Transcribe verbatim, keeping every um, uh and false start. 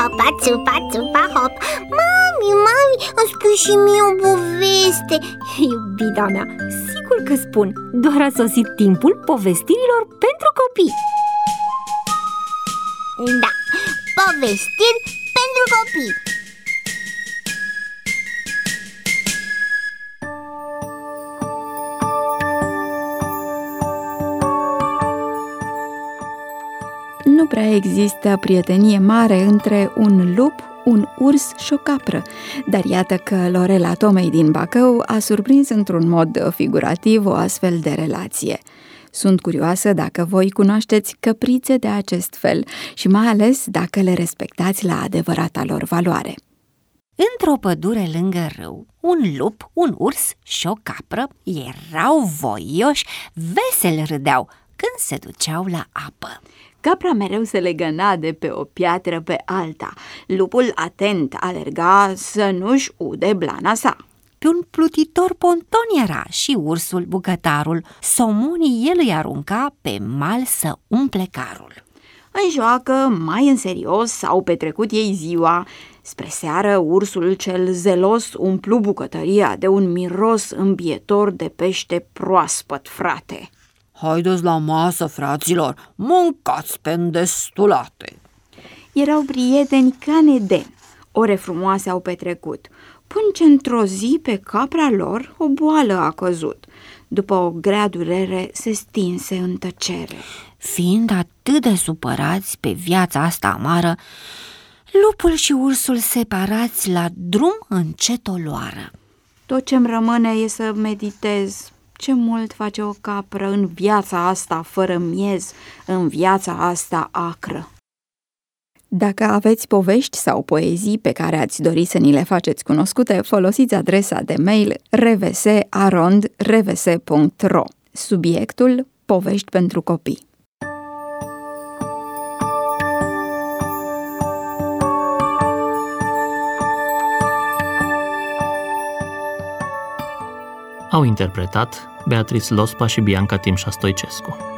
hopa, țupa, țupa, hop. Mami, mami, îmi spui și mie o poveste. Iubita mea, sigur că spun. Doar a sosit timpul povestirilor pentru copii. Da, povestiri pentru copii. Nu prea există prietenie mare între un lup, un urs și o capră, dar iată că Lorela Tomei din Bacău a surprins într-un mod figurativ o astfel de relație. Sunt curioasă dacă voi cunoașteți căprițe de acest fel și mai ales dacă le respectați la adevărata lor valoare. Într-o pădure lângă râu, un lup, un urs și o capră erau voioși, vesel râdeau când se duceau la apă. Capra mereu se legăna de pe o piatră pe alta. Lupul atent alerga să nu-și ude blana sa. Pe un plutitor ponton era și ursul bucătarul. Somonii el îi arunca pe mal să umple carul. În joacă, mai în serios, s-au petrecut ei ziua. Spre seară, ursul cel zelos umplu bucătăria de un miros îmbietor de pește proaspăt, frate. Haideți la masă, fraților, mâncați pe îndestulate. Erau prieteni ca neden. Ore frumoase au petrecut, până ce într-o zi pe capra lor o boală a căzut. După o grea durere se stinse în tăcere. Fiind atât de supărați pe viața asta amară, lupul și ursul separați la drum încet o luară. Tot ce-mi rămâne e să meditez. Ce mult face o capră în viața asta fără miez, în viața asta acră. Dacă aveți povești sau poezii pe care ați dori să ni le faceți cunoscute, folosiți adresa de mail revese arond revese punct ro. Subiectul: povești pentru copii. Au interpretat Beatrice Lospa și Bianca Timșa Stoicescu.